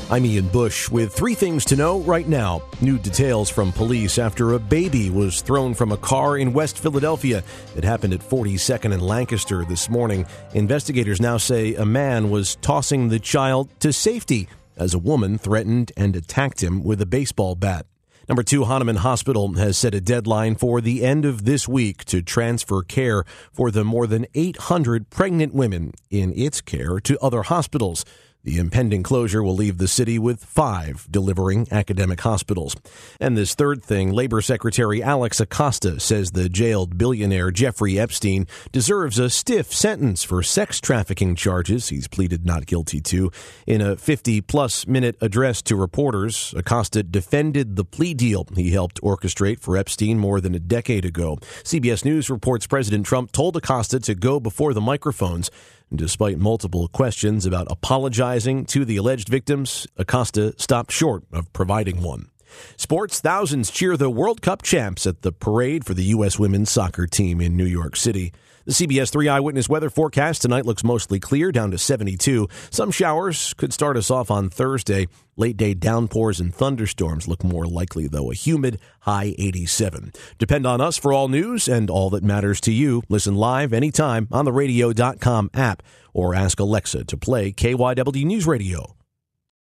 I'm Ian Bush with 3 things to know right now. New details from police after a baby was thrown from a car in West Philadelphia. It happened at 42nd and Lancaster this morning. Investigators now say a man was tossing the child to safety as a woman threatened and attacked him with a baseball bat. Number 2, Hahnemann Hospital has set a deadline for the end of this week to transfer care for the more than 800 pregnant women in its care to other hospitals. The impending closure will leave the city with 5 delivering academic hospitals. And this third thing, Labor Secretary Alex Acosta says the jailed billionaire Jeffrey Epstein deserves a stiff sentence for sex trafficking charges he's pleaded not guilty to. In a 50-plus minute address to reporters, Acosta defended the plea deal he helped orchestrate for Epstein more than a decade ago. CBS News reports President Trump told Acosta to go before the microphones. Despite multiple questions about apologizing to the alleged victims, Acosta stopped short of providing one. Sports, thousands cheer the World Cup champs at the parade for the U.S. women's soccer team in New York City. The CBS 3 Eyewitness weather forecast tonight looks mostly clear, down to 72. Some showers could start us off on Thursday. Late-day downpours and thunderstorms look more likely, though. A humid high 87. Depend on us for all news and all that matters to you. Listen live anytime on the radio.com app or ask Alexa to play KYW News Radio.